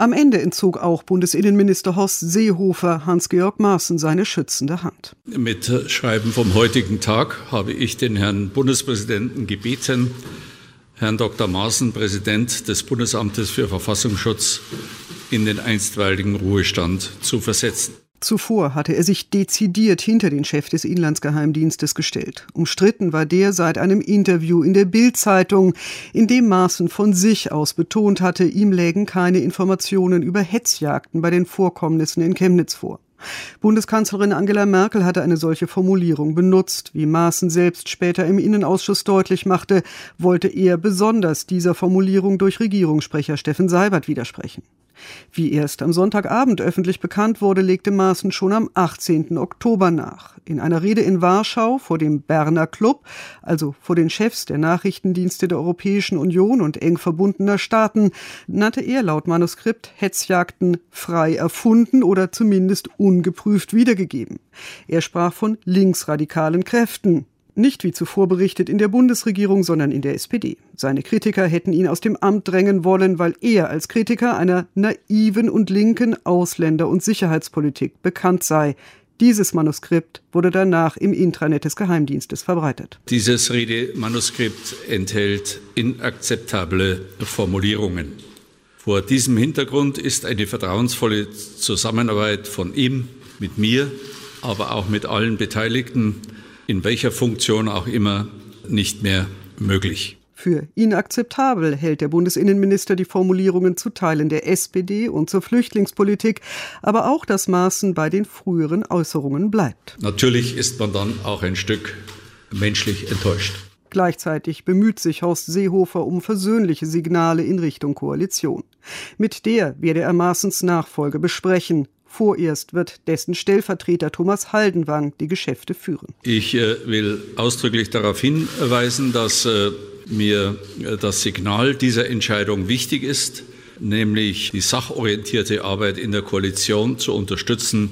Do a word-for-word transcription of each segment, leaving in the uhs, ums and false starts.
Am Ende entzog auch Bundesinnenminister Horst Seehofer Hans-Georg Maaßen seine schützende Hand. Mit Schreiben vom heutigen Tag habe ich den Herrn Bundespräsidenten gebeten, Herrn Doktor Maaßen, Präsident des Bundesamtes für Verfassungsschutz, in den einstweiligen Ruhestand zu versetzen. Zuvor hatte er sich dezidiert hinter den Chef des Inlandsgeheimdienstes gestellt. Umstritten war der seit einem Interview in der Bild-Zeitung, in dem Maaßen von sich aus betont hatte, ihm lägen keine Informationen über Hetzjagden bei den Vorkommnissen in Chemnitz vor. Bundeskanzlerin Angela Merkel hatte eine solche Formulierung benutzt. Wie Maaßen selbst später im Innenausschuss deutlich machte, wollte er besonders dieser Formulierung durch Regierungssprecher Steffen Seibert widersprechen. Wie erst am Sonntagabend öffentlich bekannt wurde, legte Maaßen schon am achtzehnten Oktober nach. In einer Rede in Warschau vor dem Berner Club, also vor den Chefs der Nachrichtendienste der Europäischen Union und eng verbundener Staaten, nannte er laut Manuskript Hetzjagden frei erfunden oder zumindest ungeprüft wiedergegeben. Er sprach von linksradikalen Kräften. Nicht wie zuvor berichtet in der Bundesregierung, sondern in der S P D. Seine Kritiker hätten ihn aus dem Amt drängen wollen, weil er als Kritiker einer naiven und linken Ausländer- und Sicherheitspolitik bekannt sei. Dieses Manuskript wurde danach im Intranet des Geheimdienstes verbreitet. Dieses Redemanuskript enthält inakzeptable Formulierungen. Vor diesem Hintergrund ist eine vertrauensvolle Zusammenarbeit von ihm mit mir, aber auch mit allen Beteiligten, in welcher Funktion auch immer, nicht mehr möglich. Für inakzeptabel hält der Bundesinnenminister die Formulierungen zu Teilen der S P D und zur Flüchtlingspolitik, aber auch, dass Maaßen bei den früheren Äußerungen bleibt. Natürlich ist man dann auch ein Stück menschlich enttäuscht. Gleichzeitig bemüht sich Horst Seehofer um versöhnliche Signale in Richtung Koalition. Mit der werde er Maaßens Nachfolge besprechen. Vorerst wird dessen Stellvertreter Thomas Haldenwang die Geschäfte führen. Ich äh, will ausdrücklich darauf hinweisen, dass äh, mir äh, das Signal dieser Entscheidung wichtig ist, nämlich die sachorientierte Arbeit in der Koalition zu unterstützen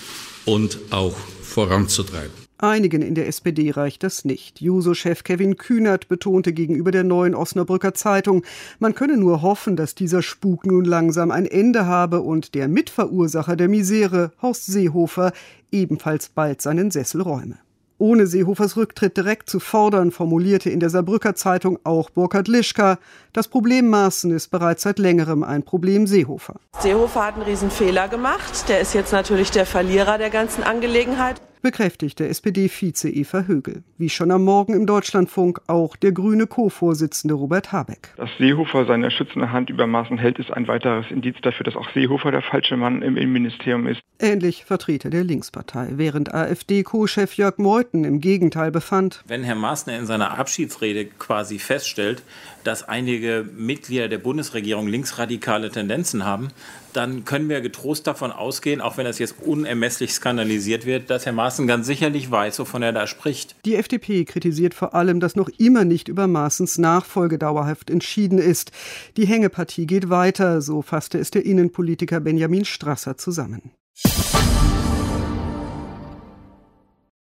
und auch voranzutreiben. Einigen in der S P D reicht das nicht. Juso-Chef Kevin Kühnert betonte gegenüber der Neuen Osnabrücker Zeitung, man könne nur hoffen, dass dieser Spuk nun langsam ein Ende habe und der Mitverursacher der Misere, Horst Seehofer, ebenfalls bald seinen Sessel räume. Ohne Seehofers Rücktritt direkt zu fordern, formulierte in der Saarbrücker Zeitung auch Burkhard Lischka, das Problem Maaßen ist bereits seit längerem ein Problem Seehofer. Seehofer hat einen riesen Fehler gemacht, der ist jetzt natürlich der Verlierer der ganzen Angelegenheit. Bekräftigte S P D-Vize Eva Högel. Wie schon am Morgen im Deutschlandfunk auch der grüne Co-Vorsitzende Robert Habeck. Dass Seehofer seine schützende Hand über Maaßen hält, ist ein weiteres Indiz dafür, dass auch Seehofer der falsche Mann im Innenministerium ist. Ähnlich Vertreter der Linkspartei, während AfD-Co-Chef Jörg Meuthen im Gegenteil befand. Wenn Herr Maaßen in seiner Abschiedsrede quasi feststellt, dass einige Mitglieder der Bundesregierung linksradikale Tendenzen haben, dann können wir getrost davon ausgehen, auch wenn das jetzt unermesslich skandalisiert wird, dass Herr Maaßen ganz sicherlich weiß, wovon er da spricht. Die F D P kritisiert vor allem, dass noch immer nicht über Maaßens Nachfolge dauerhaft entschieden ist. Die Hängepartie geht weiter, so fasste es der Innenpolitiker Benjamin Strasser zusammen.